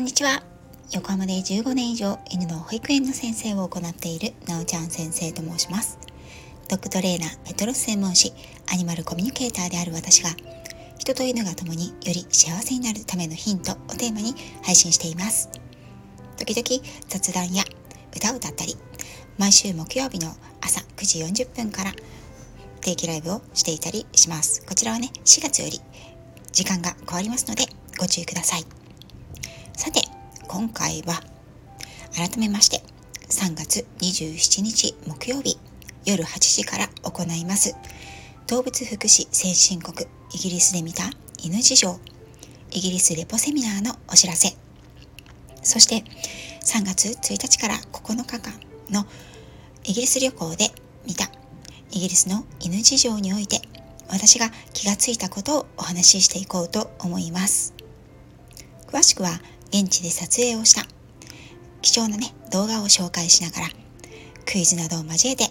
にちは。横浜で15年以上犬の保育園の先生を行っているなおちゃん先生と申します。ドッグトレーナー、ペットロス専門師、アニマルコミュニケーターである私が、人と犬が共により幸せになるためのヒントをテーマに配信しています。時々雑談や歌を歌ったり、毎週木曜日の朝9時40分から定期ライブをしていたりします。こちらはね、4月より時間が変わりますのでご注意ください。さて、今回は改めまして3月27日木曜日夜8時から行います動物福祉先進国イギリスで見た犬事情イギリスレポセミナーのお知らせ、そして3月1日から9日間のイギリス旅行で見たイギリスの犬事情において私が気がついたことをお話ししていこうと思います。詳しくは現地で撮影をした貴重な動画を紹介しながらクイズなどを交えて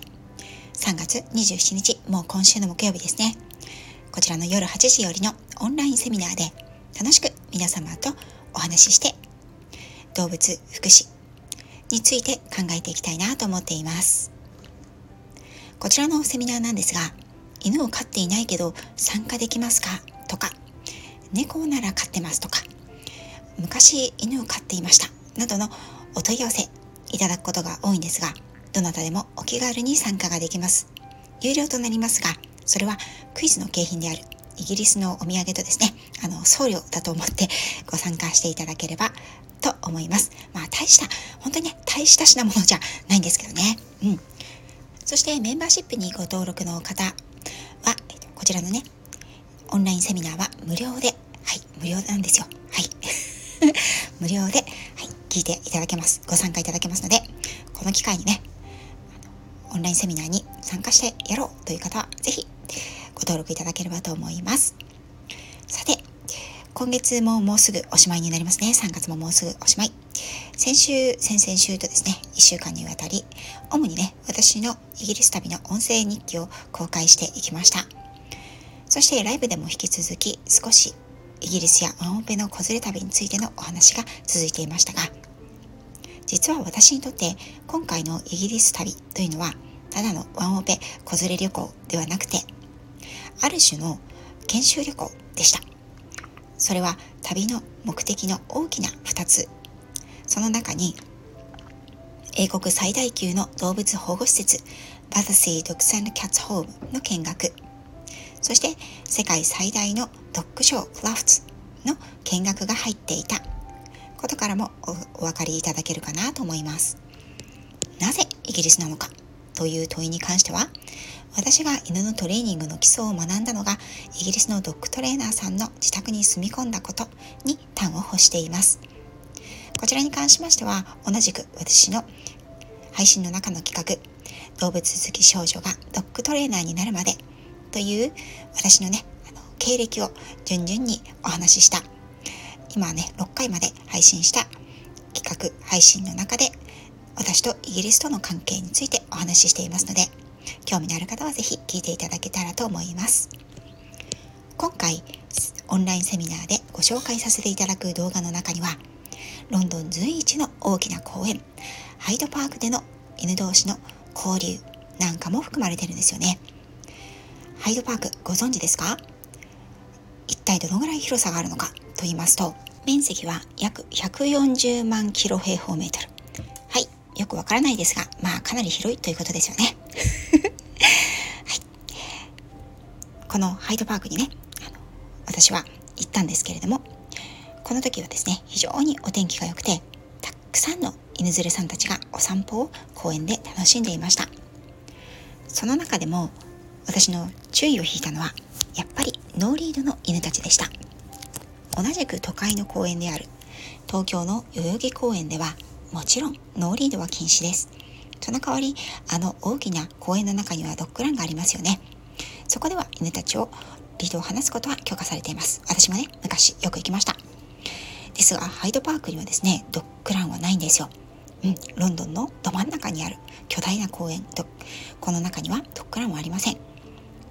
3月27日、もう今週の木曜日ですね、こちらの夜8時よりのオンラインセミナーで楽しく皆様とお話しして動物福祉について考えていきたいなと思っています。こちらのセミナーなんですが、犬を飼っていないけど参加できますかとか、猫なら飼ってますとか、昔犬を飼っていましたなどのお問い合わせいただくことが多いんですが、どなたでもお気軽に参加ができます。有料となりますが、それはクイズの景品であるイギリスのお土産とですね、送料だと思ってご参加していただければと思います。本当に大した品物じゃないんですけどね。そしてメンバーシップにご登録の方は、こちらのオンラインセミナーは無料で、無料なんですよ。無料で、聞いていただけます。ご参加いただけますので、この機会にオンラインセミナーに参加してやろうという方はぜひご登録いただければと思います。さて、今月ももうすぐおしまいになりますね。3月ももうすぐおしまい。先々週とですね、1週間にわたり主に私のイギリス旅の音声日記を公開していきました。そしてライブでも引き続き少しイギリスやワンオペの子連れ旅についてのお話が続いていましたが、実は私にとって今回のイギリス旅というのはただのワンオペ子連れ旅行ではなくて、ある種の研修旅行でした。それは旅の目的の大きな2つ。その中に英国最大級の動物保護施設バタシー・ドッグス&キャッツホームの見学、そして世界最大のドッグショークラフツの見学が入っていたことからもお分かりいただけるかなと思います。なぜイギリスなのかという問いに関しては、私が犬のトレーニングの基礎を学んだのがイギリスのドッグトレーナーさんの自宅に住み込んだことに端を欲しています。こちらに関しましては、同じく私の配信の中の企画、動物好き少女がドッグトレーナーになるまでという私の経歴を順々にお話しした、今6回まで配信した企画配信の中で私とイギリスとの関係についてお話ししていますので、興味のある方はぜひ聞いていただけたらと思います。今回オンラインセミナーでご紹介させていただく動画の中には、ロンドン随一の大きな公園ハイドパークでの犬同士の交流なんかも含まれているんですよね。ハイドパークご存知ですか？一体どのぐらい広さがあるのかと言いますと、面積は約140万キロ平方メートル。よくわからないですが、かなり広いということですよね。このハイドパークに私は行ったんですけれども、この時はですね、非常にお天気が良くて、たくさんの犬連れさんたちがお散歩を公園で楽しんでいました。その中でも私の注意を引いたのはやっぱりノーリードの犬たちでした。同じく都会の公園である東京の代々木公園ではもちろんノーリードは禁止です。その代わり大きな公園の中にはドッグランがありますよね。そこでは犬たちをリードを離すことは許可されています。私も昔よく行きました。ですがハイドパークにはですね、ドッグランはないんですよ。ロンドンのど真ん中にある巨大な公園、この中にはドッグランはありません。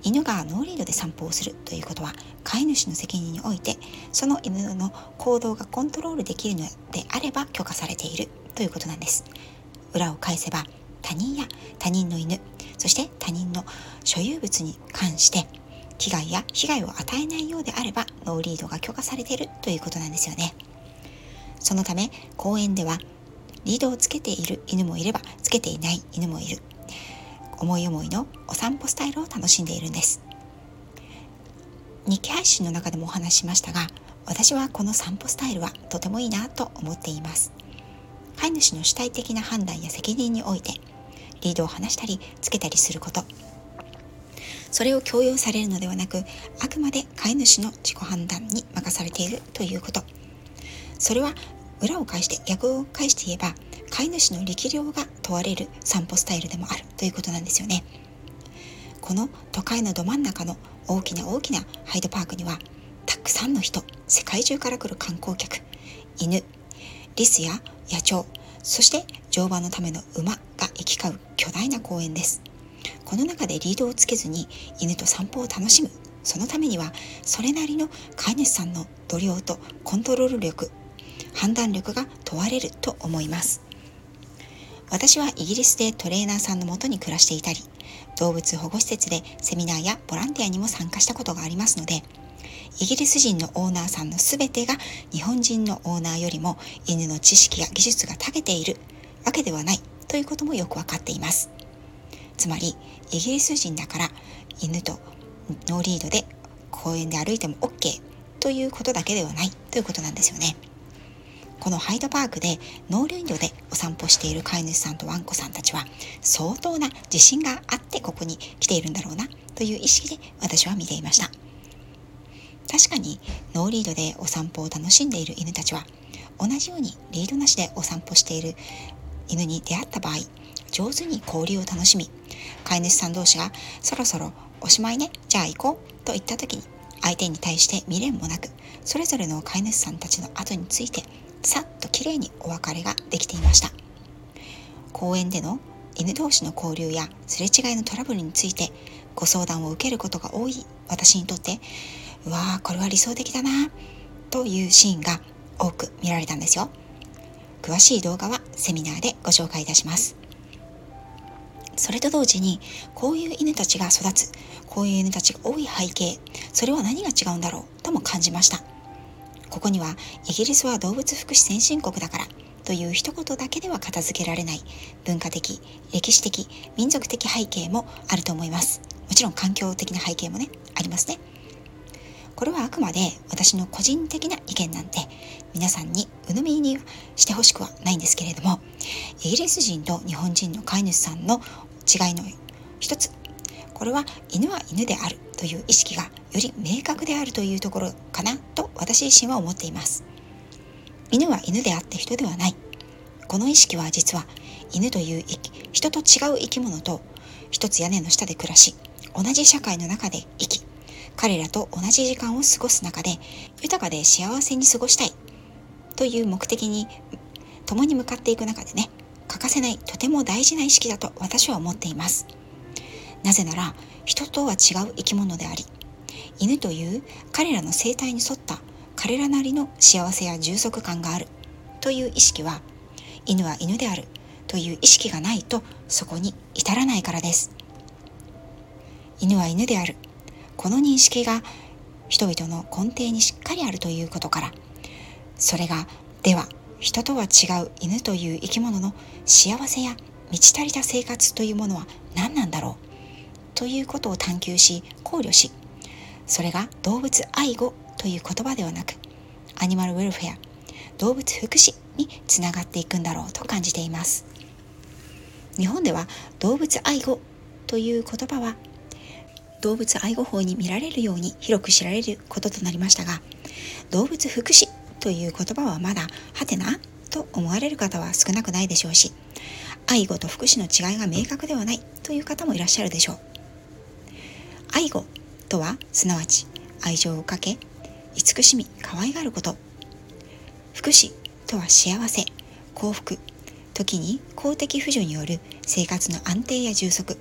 犬がノーリードで散歩をするということは飼い主の責任において、その犬の行動がコントロールできるのであれば許可されているということなんです。裏を返せば、他人や他人の犬、そして他人の所有物に関して危害や被害を与えないようであればノーリードが許可されているということなんですよね。そのため公園ではリードをつけている犬もいればつけていない犬もいる、思い思いのお散歩スタイルを楽しんでいるんです。日記配信の中でもお話ししましたが、私はこの散歩スタイルはとてもいいなと思っています。飼い主の主体的な判断や責任においてリードを離したりつけたりすること、それを強要されるのではなく、あくまで飼い主の自己判断に任されているということ、それは裏を返して逆を返して言えば飼い主の力量が問われる散歩スタイルでもあるということなんですよね。この都会のど真ん中の大きなハイドパークにはたくさんの人、世界中から来る観光客、犬、リスや野鳥、そして乗馬のための馬が行き交う巨大な公園です。この中でリードをつけずに犬と散歩を楽しむ、そのためにはそれなりの飼い主さんの度量とコントロール力、判断力が問われると思います。私はイギリスでトレーナーさんのもとに暮らしていたり、動物保護施設でセミナーやボランティアにも参加したことがありますので、イギリス人のオーナーさんのすべてが日本人のオーナーよりも犬の知識や技術が長けているわけではないということもよくわかっています。つまりイギリス人だから犬とノーリードで公園で歩いても OK ということだけではないということなんですよね。このハイドパークでノーリードでお散歩している飼い主さんとワンコさんたちは相当な自信があってここに来ているんだろうなという意識で私は見ていました。確かにノーリードでお散歩を楽しんでいる犬たちは同じようにリードなしでお散歩している犬に出会った場合、上手に交流を楽しみ、飼い主さん同士がそろそろおしまいね、じゃあ行こうと言った時に相手に対して未練もなく、それぞれの飼い主さんたちの後についてさっときれいにお別れができていました。公園での犬同士の交流やすれ違いのトラブルについてご相談を受けることが多い私にとって、うわー、これは理想的だなというシーンが多く見られたんですよ。詳しい動画はセミナーでご紹介いたします。それと同時にこういう犬たちが育つ、こういう犬たちが多い背景、それは何が違うんだろうとも感じました。ここにはイギリスは動物福祉先進国だからという一言だけでは片付けられない文化的、歴史的、民族的背景もあると思います。もちろん環境的な背景もね、ありますね。これはあくまで私の個人的な意見なんで皆さんに鵜呑みにしてほしくはないんですけれども、イギリス人と日本人の飼い主さんの違いの一つ、これは犬は犬であるという意識がより明確であるというところかなと私自身は思っています。犬は犬であって人ではない、この意識は実は犬という人と違う生き物と一つ屋根の下で暮らし、同じ社会の中で生き、彼らと同じ時間を過ごす中で豊かで幸せに過ごしたいという目的に共に向かっていく中でね、欠かせないとても大事な意識だと私は思っています。なぜなら人とは違う生き物であり、犬という彼らの生態に沿った彼らなりの幸せや充足感があるという意識は、犬は犬であるという意識がないとそこに至らないからです。犬は犬である、この認識が人々の根底にしっかりあるということから、それがでは人とは違う犬という生き物の幸せや満ち足りた生活というものは何なんだろうということを探求し考慮し、それが動物愛護という言葉ではなくアニマルウェルフェア、動物福祉につながっていくんだろうと感じています。日本では動物愛護という言葉は動物愛護法に見られるように広く知られることとなりましたが、動物福祉という言葉はまだはてなと思われる方は少なくないでしょうし、愛護と福祉の違いが明確ではないという方もいらっしゃるでしょう。愛護とはすなわち愛情をかけ慈しみ可愛がること、福祉とは幸せ、幸福、時に公的扶助による生活の安定や充足、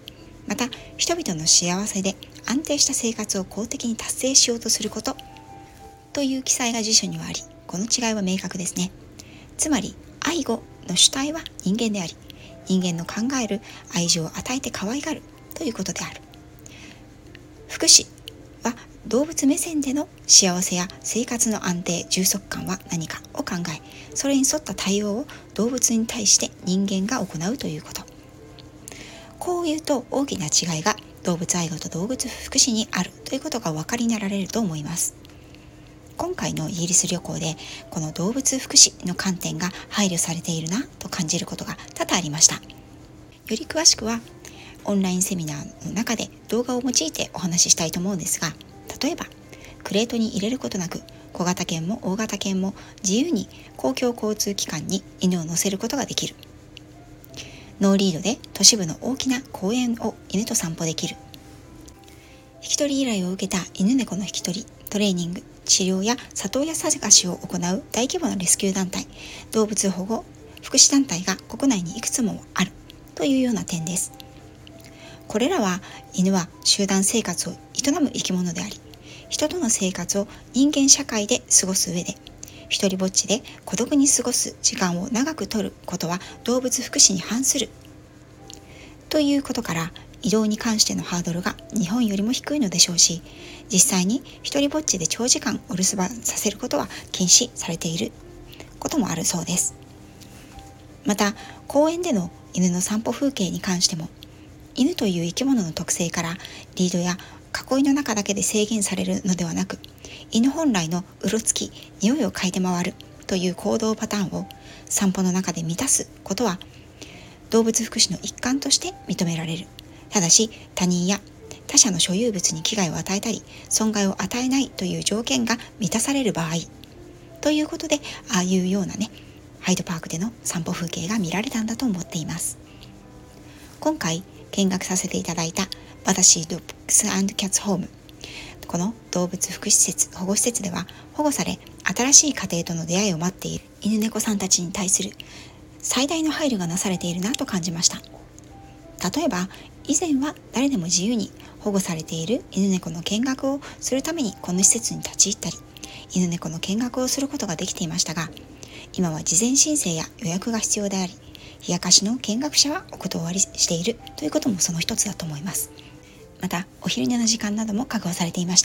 また人々の幸せで安定した生活を公的に達成しようとすることという記載が辞書にはあり、この違いは明確ですね。つまり愛護の主体は人間であり、人間の考える愛情を与えて可愛がるということである。福祉は動物目線での幸せや生活の安定、充足感は何かを考え、それに沿った対応を動物に対して人間が行うということ。こういうと大きな違いが動物愛護と動物福祉にあるということがお分かりになられると思います。今回のイギリス旅行でこの動物福祉の観点が配慮されているなと感じることが多々ありました。より詳しくはオンラインセミナーの中で動画を用いてお話ししたいと思うんですが、例えばクレートに入れることなく小型犬も大型犬も自由に公共交通機関に犬を乗せることができる、ノーリードで都市部の大きな公園を犬と散歩できる、引き取り依頼を受けた犬猫の引き取り、トレーニング、治療や里親探しを行う大規模なレスキュー団体、動物保護福祉団体が国内にいくつもあるというような点です。これらは犬は集団生活を営む生き物であり、人との生活を人間社会で過ごす上で、一人ぼっちで孤独に過ごす時間を長く取ることは動物福祉に反するということから、移動に関してのハードルが日本よりも低いのでしょうし、実際に一人ぼっちで長時間お留守番させることは禁止されていることもあるそうです。また公園での犬の散歩風景に関しても、犬という生き物の特性からリードや囲いの中だけで制限されるのではなく、犬本来のうろつき、匂いを嗅いで回るという行動パターンを散歩の中で満たすことは動物福祉の一環として認められる。ただし他人や他者の所有物に危害を与えたり損害を与えないという条件が満たされる場合ということで、ああいうようなハイドパークでの散歩風景が見られたんだと思っています。今回見学させていただいたバタシードッグス&キャッツホーム、この動物福祉施設、保護施設では保護され新しい家庭との出会いを待っている犬猫さんたちに対する最大の配慮がなされているなと感じました。例えば以前は誰でも自由に保護されている犬猫の見学をするためにこの施設に立ち入ったり、犬猫の見学をすることができていましたが、今は事前申請や予約が必要であり、冷やかしの見学者はお断りしているということもその一つだと思います。またお昼寝の時間なども確保されていました。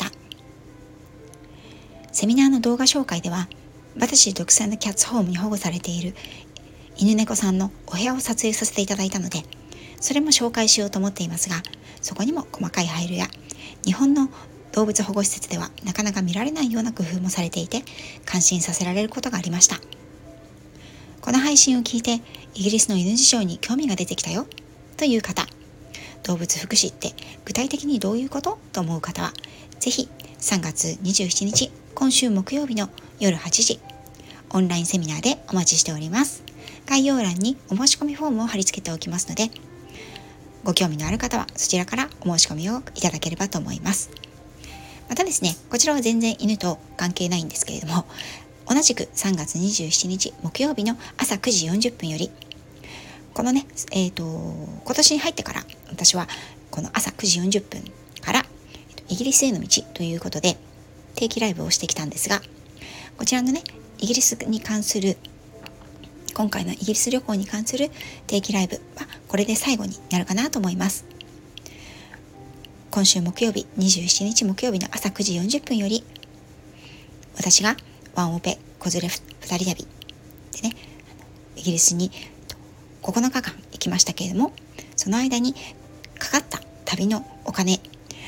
セミナーの動画紹介では、バタシードッグス&キャッツホームに保護されている犬猫さんのお部屋を撮影させていただいたので、それも紹介しようと思っていますが、そこにも細かい配慮や日本の動物保護施設ではなかなか見られないような工夫もされていて、感心させられることがありました。この配信を聞いてイギリスの犬事情に興味が出てきたよという方、動物福祉って具体的にどういうことと思う方は、ぜひ3月27日今週木曜日の夜8時オンラインセミナーでお待ちしております。概要欄にお申し込みフォームを貼り付けておきますので、ご興味のある方はそちらからお申し込みをいただければと思います。またですね、こちらは全然犬と関係ないんですけれども、同じく3月27日木曜日の朝9時40分より、この今年に入ってから私はこの朝9時40分からイギリスへの道ということで定期ライブをしてきたんですが、こちらのイギリスに関する、今回のイギリス旅行に関する定期ライブはこれで最後になるかなと思います。今週木曜日27日木曜日の朝9時40分より、私がワンオペ子連れ2人旅でイギリスに9日間行きましたけれども、その間にかかった旅のお金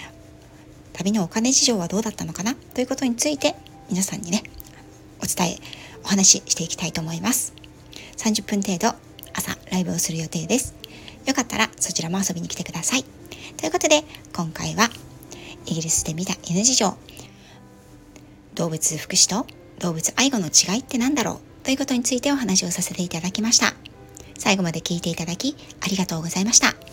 事情はどうだったのかなということについて皆さんにお話ししていきたいと思います。30分程度朝ライブをする予定です。よかったらそちらも遊びに来てください。ということで今回はイギリスで見た犬事情、動物福祉と動物愛護の違いって何だろうということについてお話をさせていただきました。最後まで聞いていただきありがとうございました。